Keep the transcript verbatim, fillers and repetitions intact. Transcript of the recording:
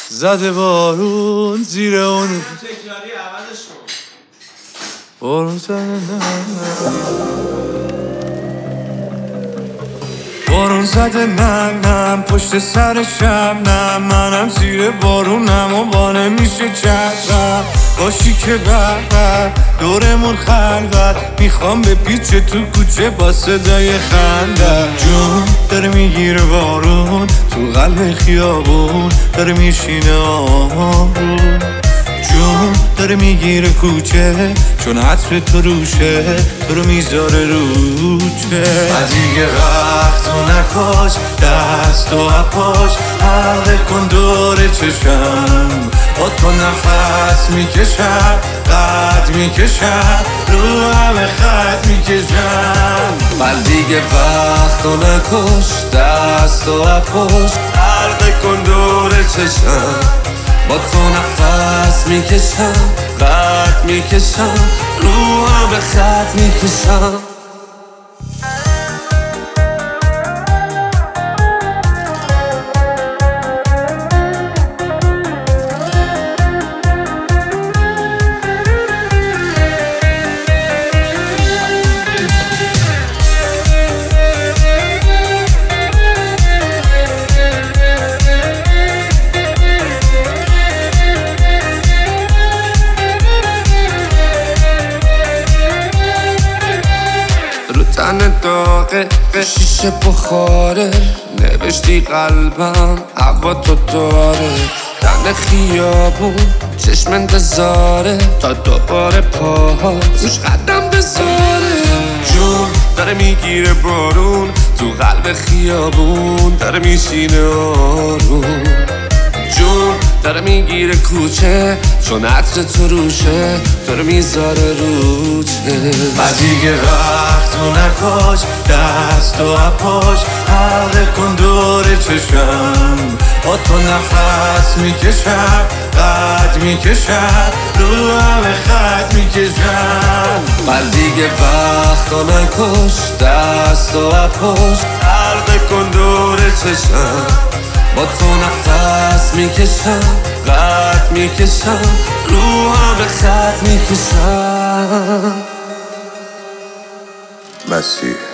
زده بارون زیر اون تکراری عوضش کن. بارون زده نم بارون زده نم نم پشت سرشم نم منم زیر بارونم و با نمیشه چشم باشی که بر دورمون خلوت میخوام به پیچ تو کوچه با صدای خنده جون داره میگیره بارون تو قلب خیابون داره میشینه آروم جون داره میگیره کوچه چون عطر تو روشه تو رو میذاره روچه دیگه وقت تو نکش دست و اپاش حلقه کن دور چشم با تو نفس میکشم قد میکشم رو همه خط میکشم من دیگه وقت تو نکش دست و اپاش حلقه کن دور چشم با تو نفس میکشم قد میکشم رو همه خط میکشم تن داغه شیشه بخاره نوشتی قلبم هوا تو داره تن خیابون چشم انتظاره تا دوباره پاها روش قدم بذاره جون داره میگیره بارون تو قلب خیابون داره میشینه آروم جون داره میگیره کوچه چون عطر تو روشه تو رو میذاره روچه و دیگه وقت تو نکش دست و اپاش حلقه کن دور چشم با تو نفس میکشم قد میکشم رو همه خط میکشم و دیگه وقت تو نکش دست و اپاش حلقه کن دور چشم با تو نفس میکشم قد میکشم رو همه خط میکشم مسیح